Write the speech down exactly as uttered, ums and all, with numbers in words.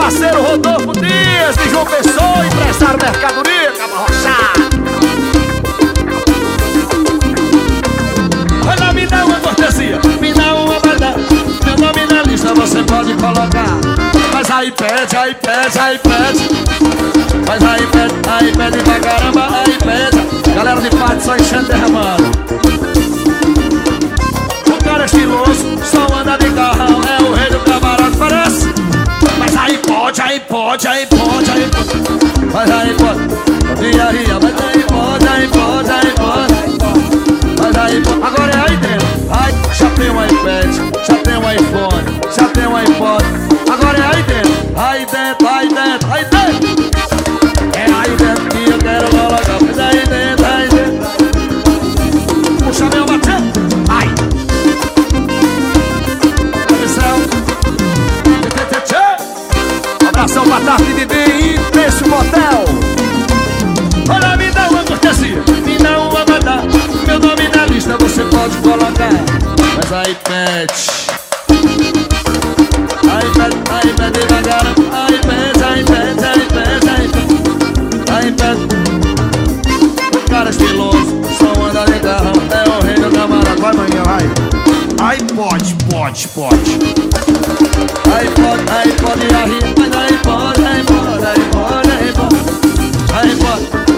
parceiro Rodolfo Dias de João Pessoa, empresário mercadoria, Cabo Rochado. Olha, me dá uma cortesia, me dá uma banda. Meu nome na lista você pode colocar. Mas aí pede, aí pede, aí pede. Mas aí pede, aí pede pra caramba, aí pede. Galera de parte só enchendo derramando. O cara é estiloso, só anda de carrão, é o rei do camarão, parece. Mas aí pode, aí pode, aí pode, aí pode. Mas aí pode, pode ria, mas aí pode, aí pode, aí pode. Mas aí pode, agora é aí dentro. Aí já tem um iPad, já tem um iPhone, já tem um iPod. Agora é aí dentro, aí dentro, aí dentro, aí dentro. É aí dentro que eu quero colocar. Mas aí dentro, aí dentro. Puxa meu batendo, ai. Abração pra Tati Didi, Intenso Motel. Olha, me dá uma cortesia, me dá uma banda. Meu nome na lista você pode colocar. Mas aí pede, aí pede, aí pede devagar. Aí pede, aí pede, aí pede, aí pede, aí pede. O cara estiloso, só anda de carrão, é o rei do camarada. Vai manhã, vai. Aí pode, pode, pode. Aí pode, aí pode, aí pode, aí pode, aí pode, aí pode, aí pode, aí pode.